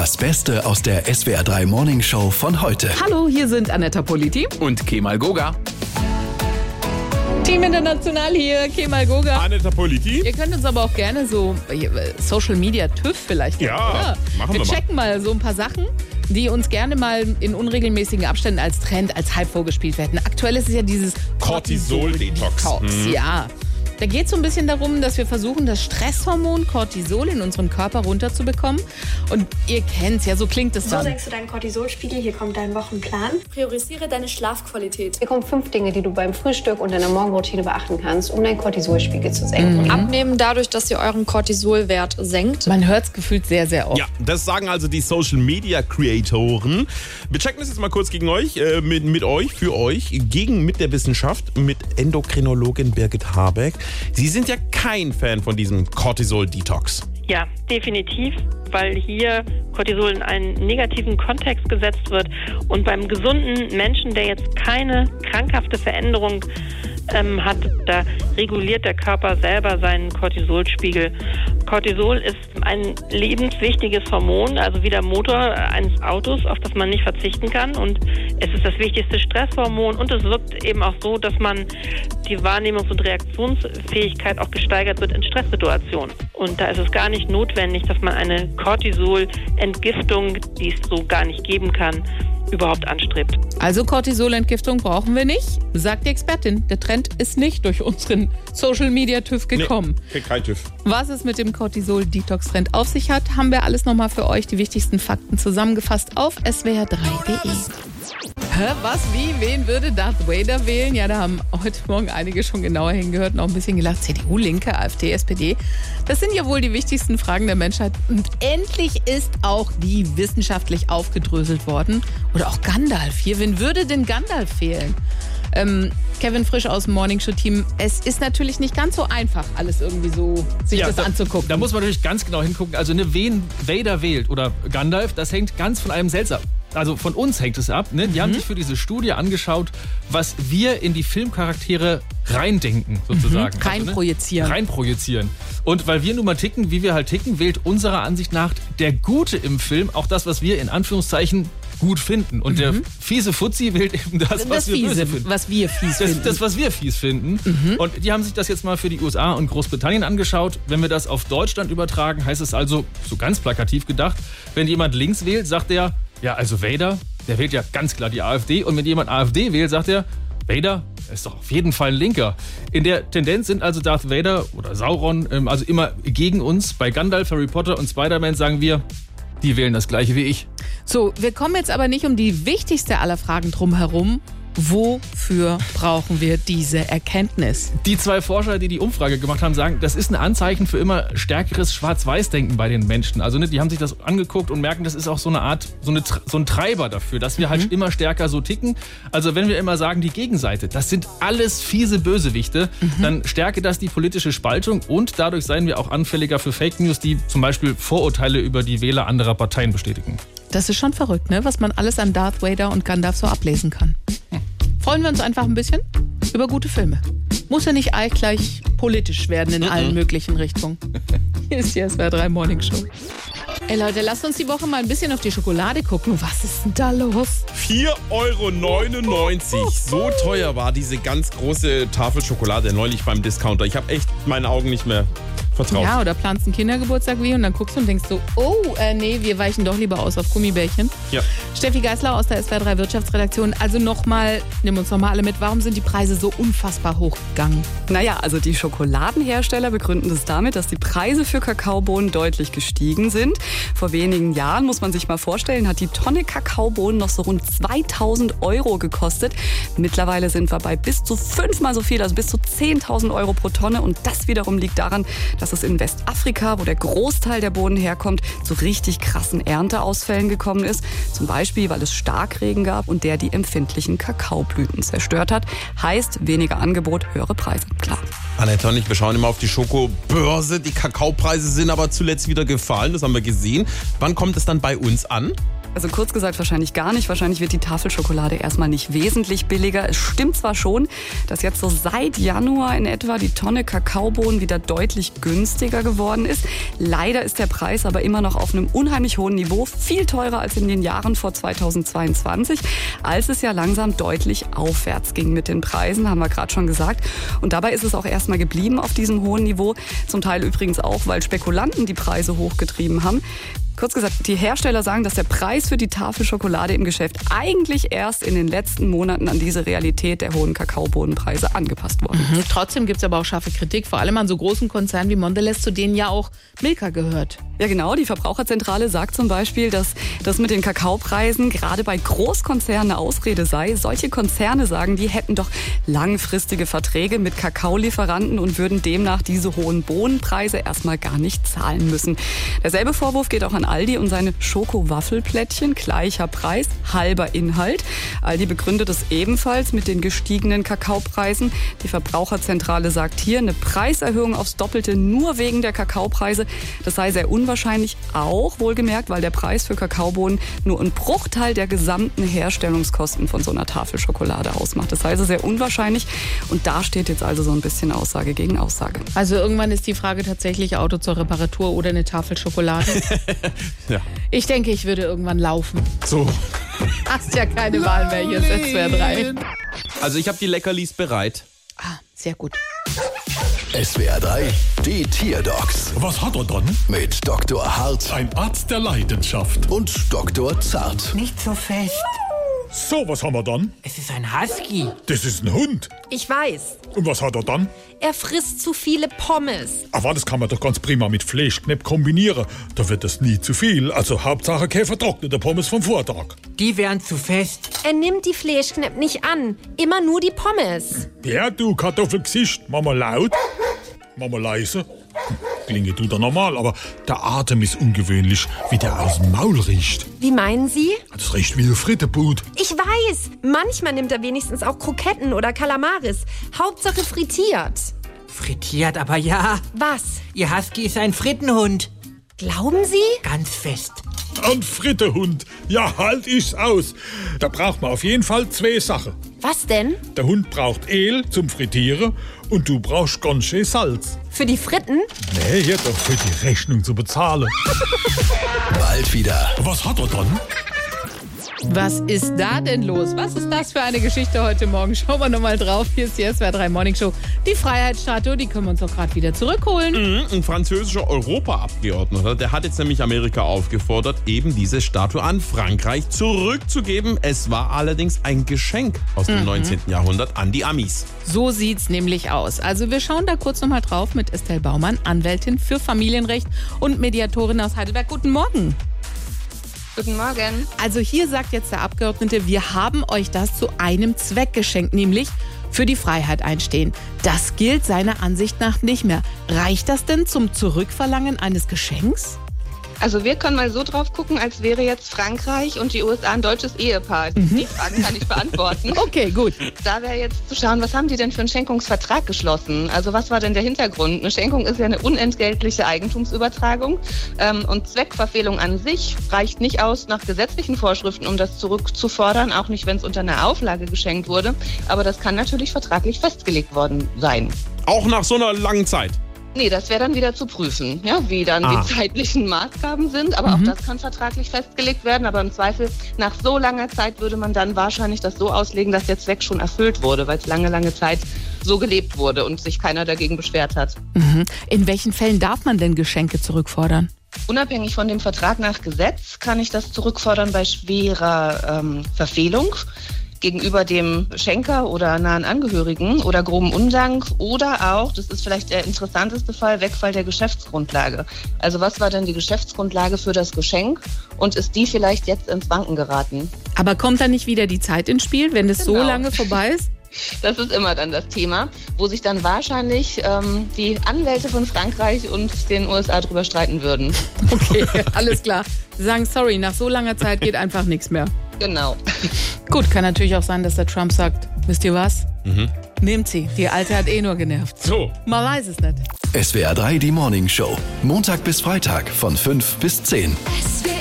Das Beste aus der SWR3 Morning Show von heute. Hallo, hier sind Anetta Politi und Kemal Goga. Team International hier, Kemal Goga. Anetta Politi. Ihr könnt uns aber auch gerne so Social Media TÜV vielleicht. Ja, oder? machen wir mal. Wir checken mal so ein paar Sachen, die uns gerne mal in unregelmäßigen Abständen als Trend, als Hype vorgespielt werden. Aktuell ist es ja dieses Cortisol-Detox. Ja. Da geht es so ein bisschen darum, dass wir versuchen, das Stresshormon Cortisol in unserem Körper runterzubekommen. Und ihr kennt es ja, so klingt es dann. So senkst du deinen Cortisolspiegel, hier kommt dein Wochenplan. Priorisiere deine Schlafqualität. Hier kommen 5 Dinge, die du beim Frühstück und deiner Morgenroutine beachten kannst, um deinen Cortisolspiegel zu senken. Abnehmen dadurch, dass ihr euren Cortisolwert senkt. Man hört es gefühlt sehr, sehr oft. Ja, das sagen also die Social-Media-Creatoren. Wir checken das jetzt mal kurz gegen euch, mit euch, für euch, mit der Wissenschaft, mit Endokrinologin Birgit Habeck. Sie sind ja kein Fan von diesem Cortisol-Detox. Ja, definitiv, weil hier Cortisol in einen negativen Kontext gesetzt wird und beim gesunden Menschen, der jetzt keine krankhafte Veränderung hat, da reguliert der Körper selber seinen Cortisolspiegel. Cortisol ist ein lebenswichtiges Hormon, also wie der Motor eines Autos, auf das man nicht verzichten kann. Und es ist das wichtigste Stresshormon und es wirkt eben auch so, dass man die Wahrnehmungs- und Reaktionsfähigkeit auch gesteigert wird in Stresssituationen. Und da ist es gar nicht notwendig, dass man eine Cortisol-Entgiftung, die es so gar nicht geben kann, überhaupt anstrebt. Also Cortisolentgiftung brauchen wir nicht, sagt die Expertin. Der Trend ist nicht durch unseren Social-Media-TÜV gekommen. Nee, kein TÜV. Was es mit dem Cortisol-Detox-Trend auf sich hat, haben wir alles nochmal für euch, die wichtigsten Fakten zusammengefasst auf swr3.de. Was, wie, wen würde Darth Vader wählen? Ja, da haben heute Morgen einige schon genauer hingehört und auch ein bisschen gelacht. CDU, Linke, AfD, SPD. Das sind ja wohl die wichtigsten Fragen der Menschheit. Und endlich ist auch die wissenschaftlich aufgedröselt worden. Oder auch Gandalf hier. Wen würde denn Gandalf wählen? Kevin Frisch aus dem Morningshow-Team. Es ist natürlich nicht ganz so einfach, alles irgendwie so sich das anzugucken. Da muss man natürlich ganz genau hingucken. Also wen Vader wählt oder Gandalf, das hängt ganz von einem selbst ab. Also von uns hängt es ab. Ne? Die haben sich für diese Studie angeschaut, was wir in die Filmcharaktere reindenken, sozusagen. Reinprojizieren. Und weil wir nun mal ticken, wie wir halt ticken, wählt unserer Ansicht nach der Gute im Film auch das, was wir in Anführungszeichen gut finden. Und der fiese Fuzzi wählt eben das was wir böse finden. Was wir fies finden. Das, was wir fies finden. Und die haben sich das jetzt mal für die USA und Großbritannien angeschaut. Wenn wir das auf Deutschland übertragen, heißt es also, so ganz plakativ gedacht, wenn jemand links wählt, sagt er, ja, also Vader, der wählt ja ganz klar die AfD. Und wenn jemand AfD wählt, sagt er, Vader ist doch auf jeden Fall ein Linker. In der Tendenz sind also Darth Vader oder Sauron also immer gegen uns. Bei Gandalf, Harry Potter und Spider-Man sagen wir, die wählen das Gleiche wie ich. So, wir kommen jetzt aber nicht um die wichtigste aller Fragen drum herum. Wofür brauchen wir diese Erkenntnis? Die 2 Forscher, die die Umfrage gemacht haben, sagen, das ist ein Anzeichen für immer stärkeres Schwarz-Weiß-Denken bei den Menschen. Also die haben sich das angeguckt und merken, das ist auch so eine Art, so ein Treiber dafür, dass wir halt immer stärker so ticken. Also wenn wir immer sagen, die Gegenseite, das sind alles fiese Bösewichte, dann stärke das die politische Spaltung und dadurch seien wir auch anfälliger für Fake News, die zum Beispiel Vorurteile über die Wähler anderer Parteien bestätigen. Das ist schon verrückt, ne? Was man alles an Darth Vader und Gandalf so ablesen kann. Freuen wir uns einfach ein bisschen über gute Filme. Muss ja nicht gleich politisch werden in allen möglichen Richtungen. Hier ist die SWR3 Morning Show. Ey Leute, lasst uns die Woche mal ein bisschen auf die Schokolade gucken. Was ist denn da los? 4,99 €. So teuer war diese ganz große Tafel Schokolade neulich beim Discounter. Ich habe echt meinen Augen nicht mehr vertraut. Ja, oder planst einen Kindergeburtstag wie und dann guckst du und denkst so, nee, wir weichen doch lieber aus auf Gummibärchen. Ja. Steffi Geisler aus der SWR3 Wirtschaftsredaktion. Also nimm uns nochmal alle mit. Warum sind die Preise so unfassbar hochgegangen? Naja, also die Schokoladenhersteller begründen das damit, dass die Preise für Kakaobohnen deutlich gestiegen sind. Vor wenigen Jahren, muss man sich mal vorstellen, hat die Tonne Kakaobohnen noch so rund 2.000 € gekostet. Mittlerweile sind wir bei bis zu 5-mal so viel, also bis zu 10.000 € pro Tonne. Und das wiederum liegt daran, dass es in Westafrika, wo der Großteil der Bohnen herkommt, zu richtig krassen Ernteausfällen gekommen ist. Zum Beispiel, weil es Starkregen gab und der die empfindlichen Kakaoblüten zerstört hat. Heißt, weniger Angebot, höhere Preise, klar. Anetta und ich, wir schauen immer auf die Schokobörse. Die Kakaopreise sind aber zuletzt wieder gefallen, das haben wir gesehen. Wann kommt es dann bei uns an? Also kurz gesagt wahrscheinlich gar nicht. Wahrscheinlich wird die Tafelschokolade erstmal nicht wesentlich billiger. Es stimmt zwar schon, dass jetzt so seit Januar in etwa die Tonne Kakaobohnen wieder deutlich günstiger geworden ist. Leider ist der Preis aber immer noch auf einem unheimlich hohen Niveau, viel teurer als in den Jahren vor 2022, als es ja langsam deutlich aufwärts ging mit den Preisen, haben wir gerade schon gesagt. Und dabei ist es auch erstmal geblieben auf diesem hohen Niveau. Zum Teil übrigens auch, weil Spekulanten die Preise hochgetrieben haben. Kurz gesagt, die Hersteller sagen, dass der Preis für die Tafelschokolade im Geschäft eigentlich erst in den letzten Monaten an diese Realität der hohen Kakaobohnenpreise angepasst worden ist. Trotzdem gibt es aber auch scharfe Kritik, vor allem an so großen Konzernen wie Mondelez, zu denen ja auch Milka gehört. Ja genau, die Verbraucherzentrale sagt zum Beispiel, dass das mit den Kakaopreisen gerade bei Großkonzernen eine Ausrede sei. Solche Konzerne sagen, die hätten doch langfristige Verträge mit Kakaolieferanten und würden demnach diese hohen Bohnenpreise erstmal gar nicht zahlen müssen. Derselbe Vorwurf geht auch an Aldi und seine Schoko-Waffelplättchen, gleicher Preis, halber Inhalt. Aldi begründet es ebenfalls mit den gestiegenen Kakaopreisen. Die Verbraucherzentrale sagt hier, eine Preiserhöhung aufs Doppelte nur wegen der Kakaopreise. Das sei sehr unwahrscheinlich, auch wohlgemerkt, weil der Preis für Kakaobohnen nur einen Bruchteil der gesamten Herstellungskosten von so einer Tafelschokolade ausmacht. Das sei also sehr unwahrscheinlich und da steht jetzt also so ein bisschen Aussage gegen Aussage. Also irgendwann ist die Frage tatsächlich Auto zur Reparatur oder eine Tafel Schokolade. Ja. Ich denke, ich würde irgendwann laufen. So. Hast ja keine Wahl mehr, hier ist SWR 3. Also ich habe die Leckerlis bereit. Ah, sehr gut. SWR 3, die Tierdocs Was hat er dann? mit Dr. Hart Ein Arzt der Leidenschaft. und Dr. Zart. Nicht so fest. So, was haben wir dann? Es ist ein Husky. Das ist ein Hund. Ich weiß. Und was hat er dann? Er frisst zu viele Pommes. Aber das kann man doch ganz prima mit Fleischknepp kombinieren. Da wird das nie zu viel. Also Hauptsache keine vertrocknete Pommes vom Vortag. Die wären zu fest. Er nimmt die Fleischknepp nicht an. Immer nur die Pommes. Ja, du Kartoffelgesicht. Mach mal laut. Mach mal leise. Klinge tut er normal, aber der Atem ist ungewöhnlich, wie der aus dem Maul riecht. Wie meinen Sie? Das riecht wie ein Frittebrot. Ich weiß. Manchmal nimmt er wenigstens auch Kroketten oder Kalamaris. Hauptsache frittiert. Frittiert, aber ja. Was? Ihr Husky ist ein Frittenhund. Glauben Sie? Ganz fest. Ein Frittehund. Ja, halt ich's aus. Da braucht man auf jeden Fall 2 Sachen. Was denn? Der Hund braucht Öl zum Frittieren und du brauchst ganz schön Salz. Für die Fritten? Nee, hier doch für die Rechnung zu bezahlen. Bald wieder. Was hat er dann? Was ist da denn los? Was ist das für eine Geschichte heute Morgen? Schauen wir nochmal drauf. Hier ist die SWR 3 Morning Show. Die Freiheitsstatue, die können wir uns doch gerade wieder zurückholen. Ein französischer Europaabgeordneter, der hat jetzt nämlich Amerika aufgefordert, eben diese Statue an Frankreich zurückzugeben. Es war allerdings ein Geschenk aus dem 19. Jahrhundert an die Amis. So sieht's nämlich aus. Also wir schauen da kurz nochmal drauf mit Estelle Baumann, Anwältin für Familienrecht und Mediatorin aus Heidelberg. Guten Morgen. Guten Morgen. Also hier sagt jetzt der Abgeordnete, wir haben euch das zu einem Zweck geschenkt, nämlich für die Freiheit einstehen. Das gilt seiner Ansicht nach nicht mehr. Reicht das denn zum Zurückverlangen eines Geschenks? Also wir können mal so drauf gucken, als wäre jetzt Frankreich und die USA ein deutsches Ehepaar. Die Fragen kann ich beantworten. Okay, gut. Da wäre jetzt zu schauen, was haben die denn für einen Schenkungsvertrag geschlossen? Also was war denn der Hintergrund? Eine Schenkung ist ja eine unentgeltliche Eigentumsübertragung und Zweckverfehlung an sich reicht nicht aus nach gesetzlichen Vorschriften, um das zurückzufordern, auch nicht, wenn es unter einer Auflage geschenkt wurde. Aber das kann natürlich vertraglich festgelegt worden sein. Auch nach so einer langen Zeit? Nee, das wäre dann wieder zu prüfen, ja, wie dann die zeitlichen Maßgaben sind. Aber auch das kann vertraglich festgelegt werden. Aber im Zweifel, nach so langer Zeit würde man dann wahrscheinlich das so auslegen, dass der Zweck schon erfüllt wurde, weil es lange, lange Zeit so gelebt wurde und sich keiner dagegen beschwert hat. In welchen Fällen darf man denn Geschenke zurückfordern? Unabhängig von dem Vertrag nach Gesetz kann ich das zurückfordern bei schwerer Verfehlung gegenüber dem Schenker oder nahen Angehörigen oder groben Undank oder auch, das ist vielleicht der interessanteste Fall, Wegfall der Geschäftsgrundlage. Also was war denn die Geschäftsgrundlage für das Geschenk und ist die vielleicht jetzt ins Wanken geraten? Aber kommt dann nicht wieder die Zeit ins Spiel, wenn es so lange vorbei ist? Das ist immer dann das Thema, wo sich dann wahrscheinlich die Anwälte von Frankreich und den USA drüber streiten würden. Okay, alles klar. Sie sagen, sorry, nach so langer Zeit geht einfach nichts mehr. Genau. Gut, kann natürlich auch sein, dass der Trump sagt, wisst ihr was? Nehmt sie, die Alte hat eh nur genervt. So. Man weiß es nicht. SWR 3, die Morning Show. Montag bis Freitag von 5 bis 10. SWR